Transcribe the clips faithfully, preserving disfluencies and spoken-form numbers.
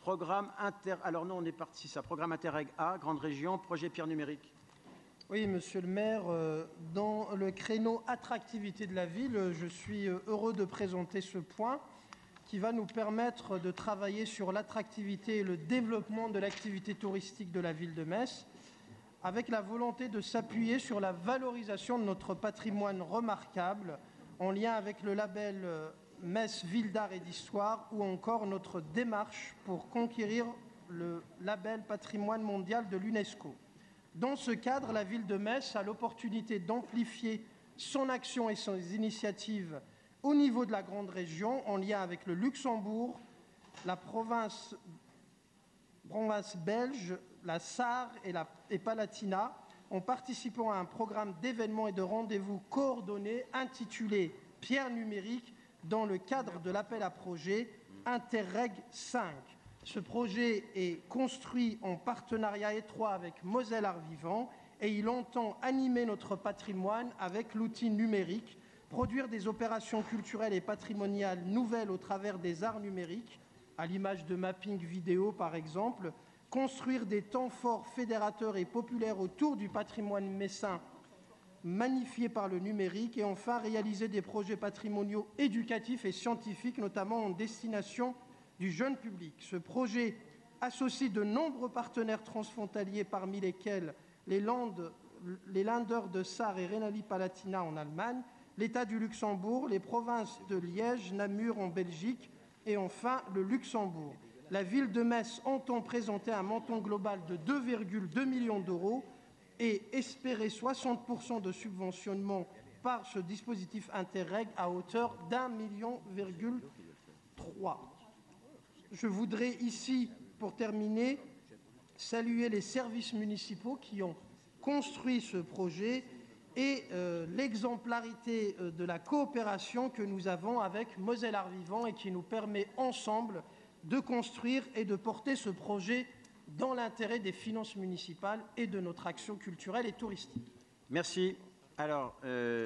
Programme Inter... Alors non, on est parti, ça. Programme Interreg A, Grande Région, projet Pierre Numérique. Oui, monsieur le maire, dans le créneau attractivité de la ville, je suis heureux de présenter ce point qui va nous permettre de travailler sur l'attractivité et le développement de l'activité touristique de la ville de Metz, avec la volonté de s'appuyer sur la valorisation de notre patrimoine remarquable, en lien avec le label Metz Ville d'Art et d'Histoire, ou encore notre démarche pour conquérir le label Patrimoine mondial de l'UNESCO. Dans ce cadre, la ville de Metz a l'opportunité d'amplifier son action et ses initiatives au niveau de la grande région, en lien avec le Luxembourg, la province, province belge, la Sarre et la et Palatinat, en participant à un programme d'événements et de rendez-vous coordonnés intitulé Pierre Numérique dans le cadre de l'appel à projet Interreg cinq. Ce projet est construit en partenariat étroit avec Moselle Art Vivant et il entend animer notre patrimoine avec l'outil numérique, produire des opérations culturelles et patrimoniales nouvelles au travers des arts numériques, à l'image de mapping vidéo par exemple, construire des temps forts fédérateurs et populaires autour du patrimoine messin magnifié par le numérique et enfin réaliser des projets patrimoniaux éducatifs et scientifiques, notamment en destination du jeune public. Ce projet associe de nombreux partenaires transfrontaliers, parmi lesquels les, Landes, les Länder de Sarre et Rhénanie-Palatinat en Allemagne, l'État du Luxembourg, les provinces de Liège, Namur en Belgique et enfin le Luxembourg. La ville de Metz entend présenter un montant global de deux virgule deux millions d'euros et espérer soixante pour cent de subventionnement par ce dispositif Interreg à hauteur d'un million virgule trois. Je voudrais ici, pour terminer, saluer les services municipaux qui ont construit ce projet et euh, l'exemplarité euh, de la coopération que nous avons avec Moselle Art Vivant et qui nous permet ensemble de construire et de porter ce projet dans l'intérêt des finances municipales et de notre action culturelle et touristique. Merci. Alors, euh,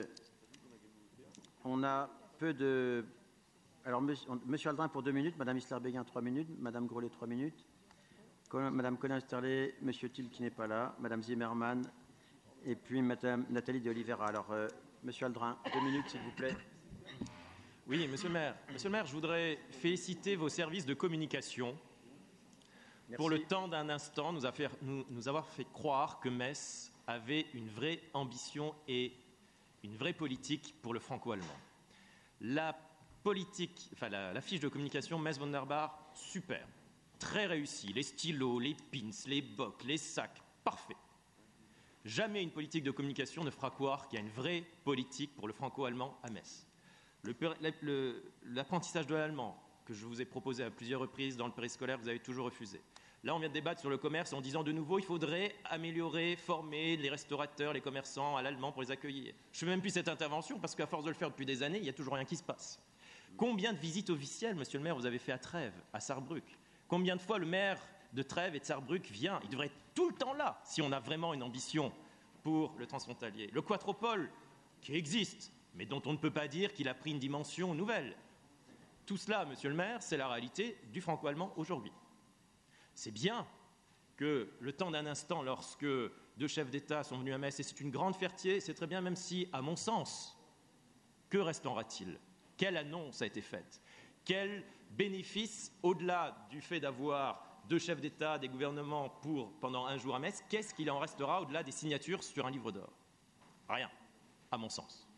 on a peu de... Alors, monsieur Aldrin pour deux minutes, madame Isler-Béguin trois minutes, madame Grollet trois minutes, madame Colin-Sterlet, monsieur Thiel qui n'est pas là, madame Zimmermann et puis madame Nathalie de Oliveira. Alors, euh, monsieur Aldrin, deux minutes s'il vous plaît. Oui, monsieur le maire. Monsieur le maire, je voudrais féliciter vos services de communication. Merci. Pour le temps d'un instant, nous, a fait, nous, nous avoir fait croire que Metz avait une vraie ambition et une vraie politique pour le franco-allemand. La politique, enfin la, la fiche de communication Metz Wunderbar, super, très réussie. Les stylos, les pins, les bocs, les sacs, parfait. Jamais une politique de communication ne fera croire qu'il y a une vraie politique pour le franco-allemand à Metz. Le, le, l'apprentissage de l'allemand, que je vous ai proposé à plusieurs reprises dans le périscolaire, vous avez toujours refusé. Là, on vient de débattre sur le commerce en disant de nouveau il faudrait améliorer, former les restaurateurs, les commerçants à l'allemand pour les accueillir. Je ne fais même plus cette intervention parce qu'à force de le faire depuis des années, il n'y a toujours rien qui se passe. Combien de visites officielles, monsieur le maire, vous avez fait à Trèves, à Sarrebruck? Combien de fois le maire de Trèves et de Sarrebruck vient? Il devrait être tout le temps là si on a vraiment une ambition pour le transfrontalier. Le Quatropole, qui existe, mais dont on ne peut pas dire qu'il a pris une dimension nouvelle. Tout cela, monsieur le maire, c'est la réalité du franco-allemand aujourd'hui. C'est bien que le temps d'un instant, lorsque deux chefs d'État sont venus à Metz, et c'est une grande fierté, c'est très bien, même si, à mon sens, que restera-t-il? Quelle annonce a été faite? Quel bénéfice, au-delà du fait d'avoir deux chefs d'État, des gouvernements pour, pendant un jour à Metz, qu'est-ce qu'il en restera au-delà des signatures sur un livre d'or? Rien, à mon sens.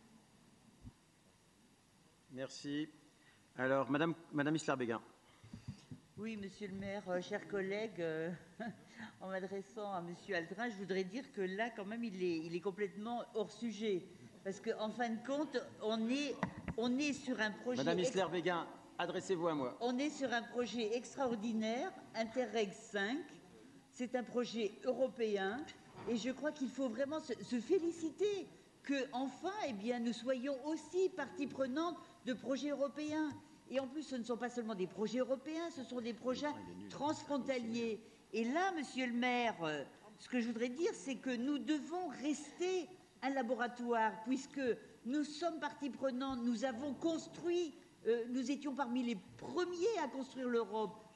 Merci. Alors, Madame, Madame Isler-Béguin. Oui, monsieur le maire, euh, chers collègues, euh, en m'adressant à monsieur Aldrin, je voudrais dire que là, quand même, il est, il est complètement hors sujet. Parce qu'en fin de compte, on est, on est sur un projet... Madame Isler-Béguin, adressez-vous à moi. On est sur un projet extraordinaire, Interreg cinq. C'est un projet européen. Et je crois qu'il faut vraiment se, se féliciter qu'enfin, eh bien, nous soyons aussi partie prenante de projets européens. Et en plus, ce ne sont pas seulement des projets européens, ce sont des projets transfrontaliers. Et là, monsieur le maire, ce que je voudrais dire, c'est que nous devons rester un laboratoire, puisque nous sommes partie prenante, nous avons construit, euh, nous étions parmi les premiers à construire l'Europe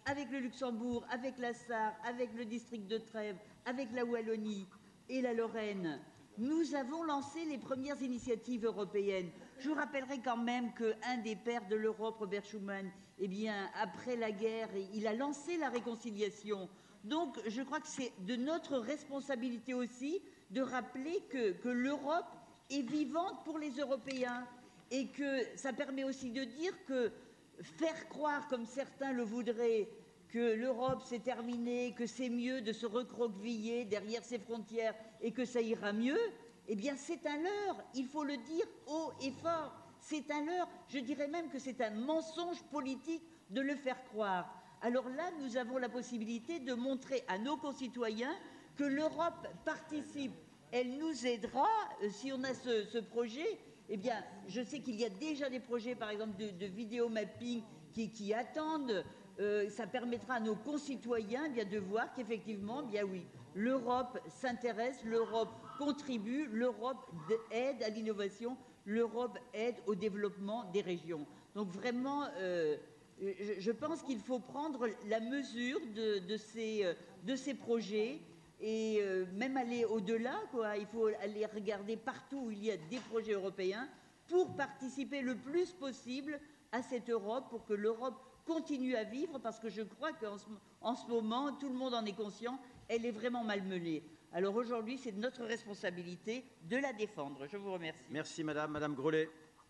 avec le Luxembourg, avec la Sarre, avec le district de Trèves, avec la Wallonie et la Lorraine, nous avons lancé les premières initiatives européennes. Je vous rappellerai quand même qu'un des pères de l'Europe, Robert Schuman, eh bien, après la guerre, il a lancé la réconciliation. Donc, je crois que c'est de notre responsabilité aussi de rappeler que, que l'Europe est vivante pour les Européens et que ça permet aussi de dire que faire croire, comme certains le voudraient, que l'Europe c'est terminé, que c'est mieux de se recroqueviller derrière ses frontières et que ça ira mieux, eh bien c'est un leurre, il faut le dire haut et fort, c'est un leurre, je dirais même que c'est un mensonge politique de le faire croire. Alors là, nous avons la possibilité de montrer à nos concitoyens que l'Europe participe, elle nous aidera euh, si on a ce, ce projet. Eh bien, je sais qu'il y a déjà des projets, par exemple, de, de vidéo mapping qui, qui attendent. Euh, ça permettra à nos concitoyens eh bien, de voir qu'effectivement, eh bien oui, l'Europe s'intéresse, l'Europe contribue, l'Europe aide à l'innovation, l'Europe aide au développement des régions. Donc vraiment, euh, je, je pense qu'il faut prendre la mesure de, de, ces, de ces projets et euh, même aller au-delà, quoi. Il faut aller regarder partout où il y a des projets européens pour participer le plus possible à cette Europe, pour que l'Europe continue à vivre, parce que je crois qu'en ce, en ce moment, tout le monde en est conscient, elle est vraiment malmenée. Alors aujourd'hui, c'est de notre responsabilité de la défendre. Je vous remercie. Merci Madame. Madame Grollet.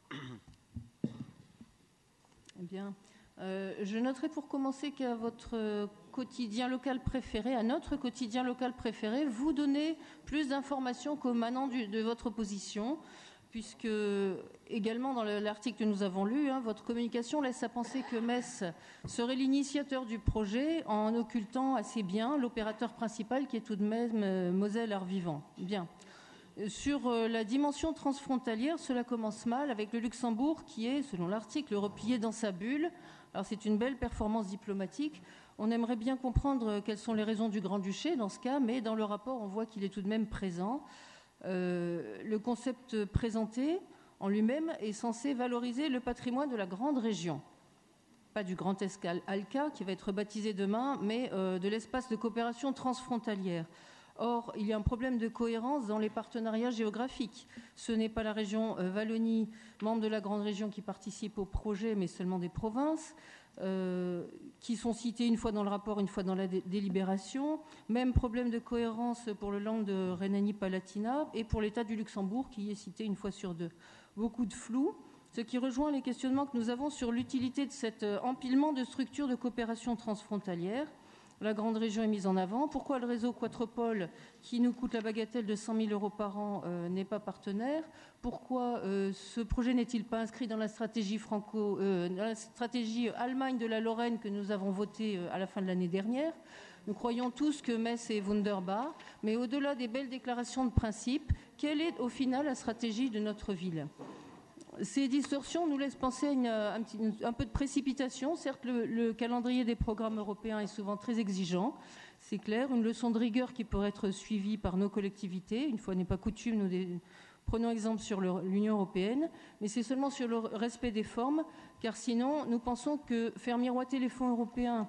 Eh bien, euh, je noterai pour commencer qu'à votre quotidien local préféré, à notre quotidien local préféré, vous donnez plus d'informations qu'au manant du, de votre opposition, puisque également dans l'article que nous avons lu, hein, votre communication laisse à penser que Metz serait l'initiateur du projet en occultant assez bien l'opérateur principal qui est tout de même euh, Moselle Art Vivant. Bien. Sur euh, la dimension transfrontalière, cela commence mal avec le Luxembourg qui est, selon l'article, replié dans sa bulle. Alors c'est une belle performance diplomatique. On aimerait bien comprendre quelles sont les raisons du Grand-Duché dans ce cas, mais dans le rapport, on voit qu'il est tout de même présent. Euh, le concept présenté en lui-même est censé valoriser le patrimoine de la grande région. Pas du Grand Est Alca, qui va être baptisé demain, mais euh, de l'espace de coopération transfrontalière. Or, il y a un problème de cohérence dans les partenariats géographiques. Ce n'est pas la région euh, Wallonie, membre de la grande région, qui participe au projet, mais seulement des provinces, euh, qui sont citées une fois dans le rapport, une fois dans la dé- délibération. Même problème de cohérence pour le land de Rhénanie-Palatinat et pour l'État du Luxembourg, qui est cité une fois sur deux. Beaucoup de flou, ce qui rejoint les questionnements que nous avons sur l'utilité de cet euh, empilement de structures de coopération transfrontalière. La grande région est mise en avant. Pourquoi le réseau Quatropole, qui nous coûte la bagatelle de cent mille euros par an, euh, n'est pas partenaire? Pourquoi euh, ce projet n'est-il pas inscrit dans la stratégie franco, euh, dans la stratégie Allemagne de la Lorraine que nous avons votée euh, à la fin de l'année dernière? Nous croyons tous que Metz est wunderbar, mais au-delà des belles déclarations de principe, quelle est au final la stratégie de notre ville? Ces distorsions nous laissent penser à une, un, petit, un peu de précipitation. Certes, le, le calendrier des programmes européens est souvent très exigeant, c'est clair. Une leçon de rigueur qui pourrait être suivie par nos collectivités. Une fois n'est pas coutume, nous des, prenons exemple sur l'Union européenne, mais c'est seulement sur le respect des formes, car sinon, nous pensons que faire miroiter les fonds européens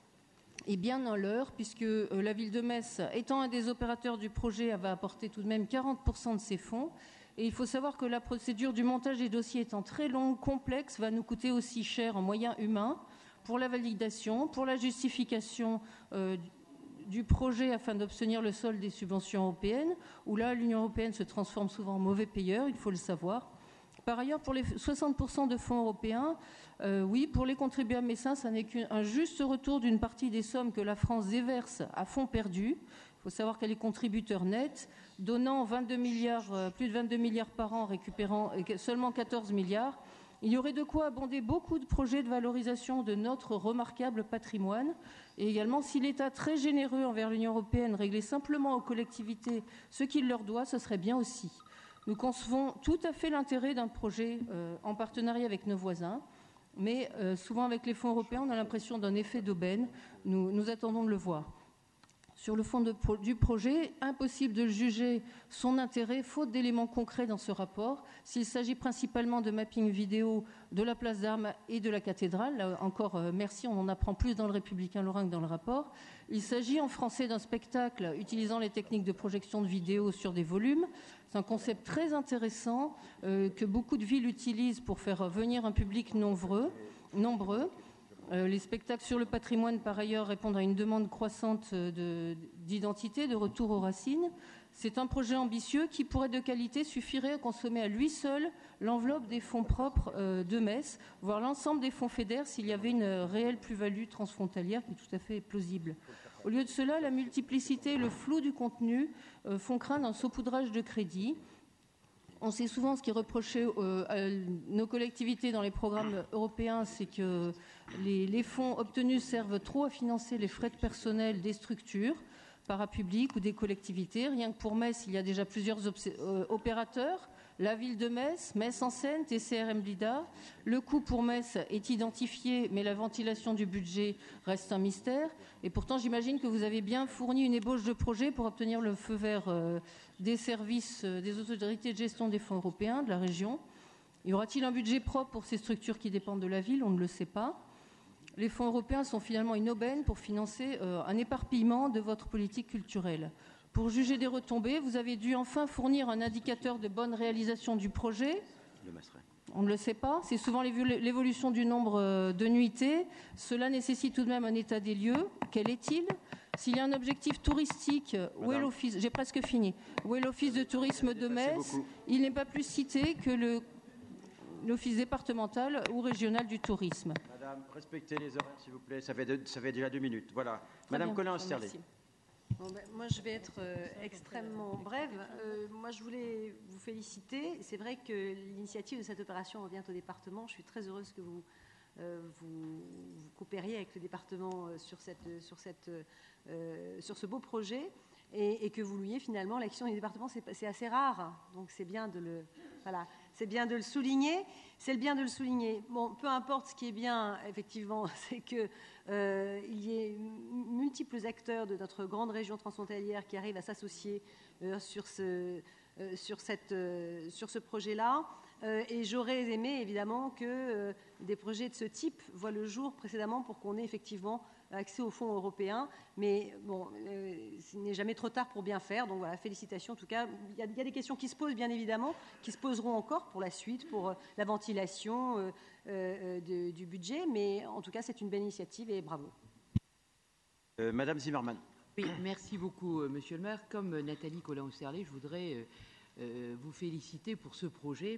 est bien dans l'heure, puisque euh, la ville de Metz, étant un des opérateurs du projet, va apporter tout de même quarante pour cent de ses fonds. Et il faut savoir que la procédure du montage des dossiers étant très longue, complexe, va nous coûter aussi cher en moyens humains pour la validation, pour la justification euh, du projet afin d'obtenir le solde des subventions européennes, où là, l'Union européenne se transforme souvent en mauvais payeur, il faut le savoir. Par ailleurs, pour les soixante pour cent de fonds européens, euh, oui, pour les contribuables messins, ça n'est qu'un juste retour d'une partie des sommes que la France déverse à fonds perdus. Il faut savoir qu'elle est contributeur net, donnant vingt-deux milliards, euh, plus de vingt-deux milliards par an, récupérant euh, seulement quatorze milliards. Il y aurait de quoi abonder beaucoup de projets de valorisation de notre remarquable patrimoine. Et également, si l'État très généreux envers l'Union européenne réglait simplement aux collectivités ce qu'il leur doit, ce serait bien aussi. Nous concevons tout à fait l'intérêt d'un projet euh, en partenariat avec nos voisins, mais euh, souvent avec les fonds européens, on a l'impression d'un effet d'aubaine. Nous, nous attendons de le voir. Sur le fond de pro- du projet, impossible de juger son intérêt, faute d'éléments concrets dans ce rapport. S'il s'agit principalement de mapping vidéo de la place d'Armes et de la cathédrale, là encore, euh, merci, on en apprend plus dans le Républicain Lorrain que dans le rapport. Il s'agit en français d'un spectacle utilisant les techniques de projection de vidéo sur des volumes. C'est un concept très intéressant euh, que beaucoup de villes utilisent pour faire venir un public nombreux. nombreux. Euh, les spectacles sur le patrimoine, par ailleurs, répondent à une demande croissante de, d'identité, de retour aux racines. C'est un projet ambitieux qui, pour être de qualité, suffirait à consommer à lui seul l'enveloppe des fonds propres euh, de Metz, voire l'ensemble des fonds fédères s'il y avait une réelle plus-value transfrontalière qui est tout à fait plausible. Au lieu de cela, la multiplicité et le flou du contenu euh, font craindre un saupoudrage de crédits. On sait souvent ce qui est reproché euh, à nos collectivités dans les programmes européens, c'est que les, les fonds obtenus servent trop à financer les frais de personnel des structures parapubliques ou des collectivités. Rien que pour Metz, il y a déjà plusieurs euh, opérateurs. La ville de Metz, Metz en Seine, T C R M Blida. Le coût pour Metz est identifié, mais la ventilation du budget reste un mystère. Et pourtant, j'imagine que vous avez bien fourni une ébauche de projet pour obtenir le feu vert euh, des services, euh, des autorités de gestion des fonds européens, de la région. Y aura-t-il un budget propre pour ces structures qui dépendent de la ville? On ne le sait pas. Les fonds européens sont finalement une aubaine pour financer euh, un éparpillement de votre politique culturelle. Pour juger des retombées, vous avez dû enfin fournir un indicateur de bonne réalisation du projet. On ne le sait pas. C'est souvent l'évolution du nombre de nuitées. Cela nécessite tout de même un état des lieux. Quel est-il? S'il y a un objectif touristique, où est l'office? J'ai presque fini. Où est l'office de tourisme de Metz? Il n'est pas plus cité que le, l'office départemental ou régional du tourisme. Madame, respectez les horaires, s'il vous plaît. Ça fait, de, ça fait déjà deux minutes. Voilà. Madame Colin-Osterlé. Bon ben, moi, je vais être euh, extrêmement brève. Euh, moi, je voulais vous féliciter. C'est vrai que l'initiative de cette opération revient au département. Je suis très heureuse que vous, euh, vous, vous coopériez avec le département euh, sur, cette, sur, cette, euh, sur ce beau projet et, et que vous louiez finalement l'action du département. C'est, c'est assez rare, donc c'est bien de le, voilà, c'est bien de le souligner. C'est bien de le souligner. Bon, peu importe, ce qui est bien, effectivement, c'est qu'il euh, y ait multiples acteurs de notre grande région transfrontalière qui arrivent à s'associer euh, sur, ce, euh, sur, cette, euh, sur ce projet-là. Euh, et j'aurais aimé, évidemment, que euh, des projets de ce type voient le jour précédemment pour qu'on ait effectivement accès aux fonds européens. Mais bon, euh, il n'est jamais trop tard pour bien faire. Donc voilà, félicitations. En tout cas, il y, a, il y a des questions qui se posent, bien évidemment, qui se poseront encore pour la suite, pour euh, la ventilation euh, euh, de, du budget. Mais en tout cas, c'est une belle initiative et bravo. Euh, Madame Zimmermann. Oui, merci beaucoup, euh, Monsieur le maire. Comme euh, Nathalie Colin-Osterlé, je voudrais euh, euh, vous féliciter pour ce projet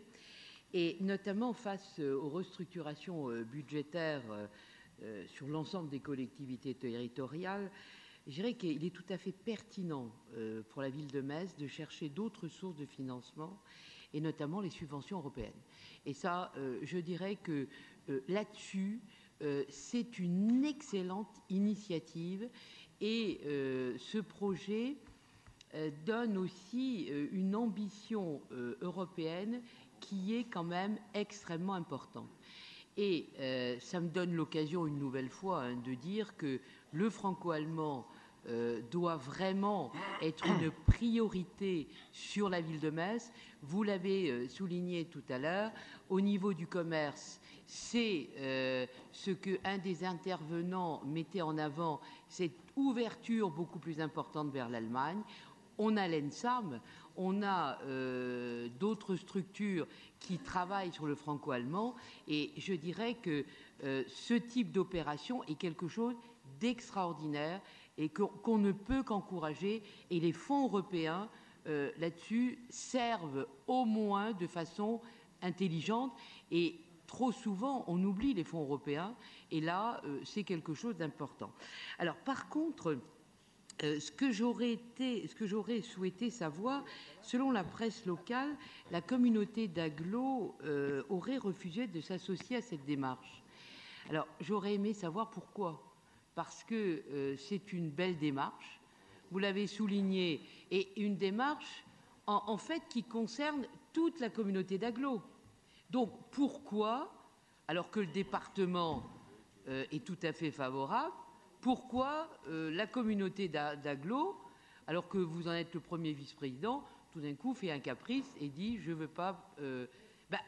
et notamment face euh, aux restructurations euh, budgétaires euh, euh, sur l'ensemble des collectivités territoriales. Je dirais qu'il est tout à fait pertinent euh, pour la ville de Metz de chercher d'autres sources de financement et notamment les subventions européennes. Et ça, euh, je dirais que euh, là-dessus, euh, c'est une excellente initiative et euh, ce projet euh, donne aussi euh, une ambition euh, européenne qui est quand même extrêmement importante. Et euh, ça me donne l'occasion une nouvelle fois hein, de dire que le franco-allemand euh, doit vraiment être une priorité sur la ville de Metz. Vous l'avez euh, souligné tout à l'heure, au niveau du commerce, c'est euh, ce qu'un des intervenants mettait en avant, cette ouverture beaucoup plus importante vers l'Allemagne. On a l'ENSAM, on a euh, d'autres structures qui travaillent sur le franco-allemand et je dirais que euh, ce type d'opération est quelque chose d'extraordinaire et qu'on, qu'on ne peut qu'encourager et les fonds européens euh, là-dessus servent au moins de façon intelligente et trop souvent on oublie les fonds européens et là euh, c'est quelque chose d'important. Alors par contre, Euh, ce que j'aurais été, ce que j'aurais souhaité savoir, selon la presse locale, la communauté d'agglos euh, aurait refusé de s'associer à cette démarche. Alors, j'aurais aimé savoir pourquoi. Parce que euh, c'est une belle démarche, vous l'avez souligné, et une démarche, en, en fait, qui concerne toute la communauté d'agglos. Donc, pourquoi, alors que le département euh, est tout à fait favorable, pourquoi euh, la communauté d'agglo, alors que vous en êtes le premier vice-président, tout d'un coup fait un caprice et dit je ne veux pas. Euh, bah,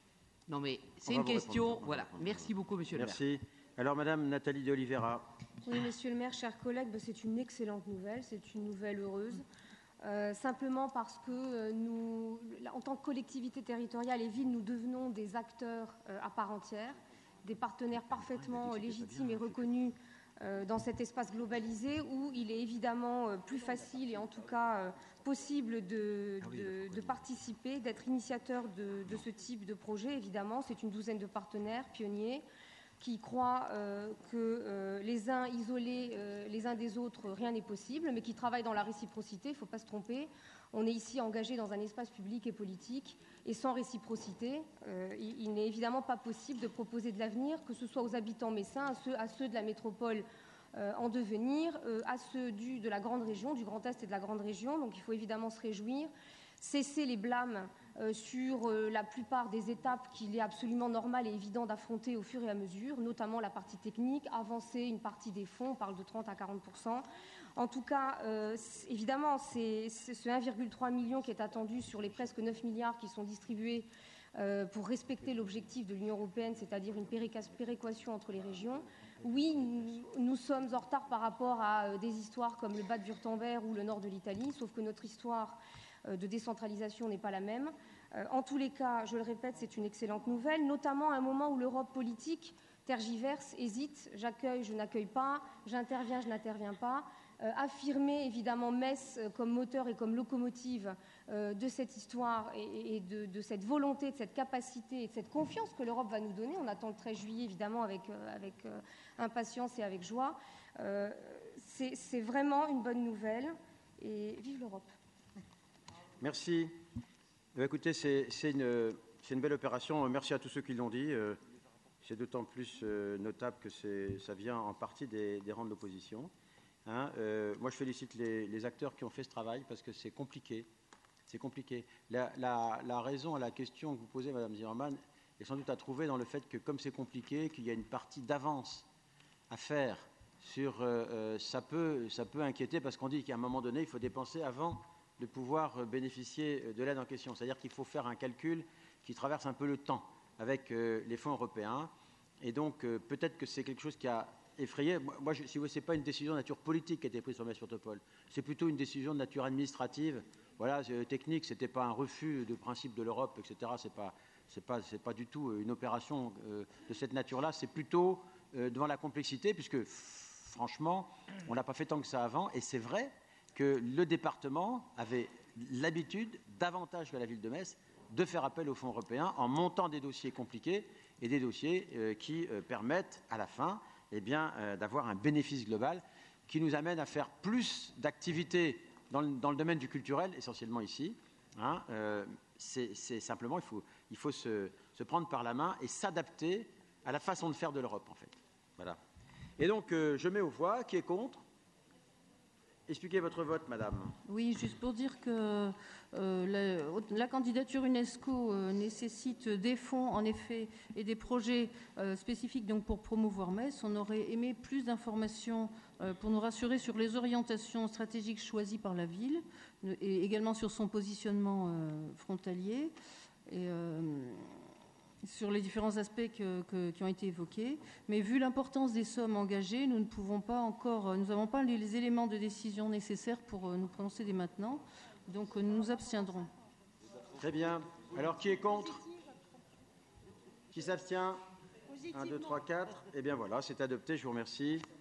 non mais c'est une question. Voilà. Merci beaucoup, monsieur Merci. le maire. Merci. Alors, Madame Nathalie de Oliveira. Oui, monsieur le maire, chers collègues, ben, c'est une excellente nouvelle, c'est une nouvelle heureuse. Euh, simplement parce que euh, nous, en tant que collectivité territoriale et ville, nous devenons des acteurs euh, à part entière, des partenaires parfaitement légitimes et reconnus euh, dans cet espace globalisé où il est évidemment euh, plus facile et en tout cas euh, possible de, de, de participer, d'être initiateur de, de ce type de projet. Évidemment, c'est une douzaine de partenaires pionniers qui croient euh, que euh, les uns isolés euh, les uns des autres, rien n'est possible, mais qui travaillent dans la réciprocité, il ne faut pas se tromper. On est ici engagé dans un espace public et politique, et sans réciprocité, euh, il, il n'est évidemment pas possible de proposer de l'avenir, que ce soit aux habitants messins, à ceux, à ceux de la métropole euh, en devenir, euh, à ceux du, de la grande région, du Grand Est et de la grande région. Donc il faut évidemment se réjouir, cesser les blâmes Euh, sur euh, la plupart des étapes qu'il est absolument normal et évident d'affronter au fur et à mesure, notamment la partie technique, avancer une partie des fonds, on parle de trente à quarante pour cent. En tout cas, euh, évidemment, c'est ce un virgule trois million qui est attendu sur les presque neuf milliards qui sont distribués euh, pour respecter l'objectif de l'Union européenne, c'est-à-dire une péréquation entre les régions. Oui, nous, nous sommes en retard par rapport à euh, des histoires comme le Bade-Wurtemberg ou le nord de l'Italie, sauf que notre histoire de décentralisation n'est pas la même. Euh, en tous les cas, je le répète, c'est une excellente nouvelle, notamment à un moment où l'Europe politique tergiverse, hésite, j'accueille, je n'accueille pas, j'interviens, je n'interviens pas. Euh, affirmer évidemment Metz comme moteur et comme locomotive euh, de cette histoire et, et de, de cette volonté, de cette capacité et de cette confiance que l'Europe va nous donner. On attend le treize juillet évidemment avec, euh, avec euh, impatience et avec joie. Euh, c'est vraiment une bonne nouvelle et vive l'Europe. Merci. Eh bien, écoutez, c'est une, une belle opération. Merci à tous ceux qui l'ont dit. Euh, c'est d'autant plus euh, notable que ça vient en partie des, des rangs de l'opposition. Hein, euh, moi, je félicite les, les acteurs qui ont fait ce travail parce que c'est compliqué. C'est compliqué. La, la, la raison à la question que vous posez, Madame Zimmermann, est sans doute à trouver dans le fait que, comme c'est compliqué, qu'il y a une partie d'avance à faire sur. Euh, euh, ça peut, ça peut inquiéter parce qu'on dit qu'à un moment donné, il faut dépenser avant de pouvoir bénéficier de l'aide en question. C'est-à-dire qu'il faut faire un calcul qui traverse un peu le temps avec euh, les fonds européens. Et donc, euh, peut-être que c'est quelque chose qui a effrayé. Moi, je, si vous voulez, ce n'est pas une décision de nature politique qui a été prise sur Metz-sur-Topol. C'est plutôt une décision de nature administrative. Voilà, technique, ce n'était pas un refus de principe de l'Europe, et cetera. Ce n'est pas, c'est pas, c'est pas du tout une opération euh, de cette nature-là. C'est plutôt euh, devant la complexité, puisque, franchement, on n'a pas fait tant que ça avant. Et c'est vrai que le département avait l'habitude, davantage que la ville de Metz, de faire appel aux fonds européens en montant des dossiers compliqués et des dossiers euh, qui euh, permettent, à la fin, eh bien, euh, d'avoir un bénéfice global qui nous amène à faire plus d'activités dans, dans le domaine du culturel, essentiellement ici. Hein, euh, c'est simplement, il faut, il faut se, se prendre par la main et s'adapter à la façon de faire de l'Europe, en fait. Voilà. Et donc, euh, je mets aux voix. Qui est contre ? Expliquez votre vote, madame. Oui, juste pour dire que euh, la, la candidature UNESCO euh, nécessite des fonds, en effet, et des projets euh, spécifiques donc, pour promouvoir Metz. On aurait aimé plus d'informations euh, pour nous rassurer sur les orientations stratégiques choisies par la ville et également sur son positionnement euh, frontalier. Et, euh, sur les différents aspects que, que, qui ont été évoqués. Mais vu l'importance des sommes engagées, nous ne pouvons pas encore, nous n'avons pas les, les éléments de décision nécessaires pour nous prononcer dès maintenant. Donc nous nous abstiendrons. Très bien. Alors qui est contre? Qui s'abstient? un, deux, trois, quatre. Eh bien voilà, c'est adopté. Je vous remercie.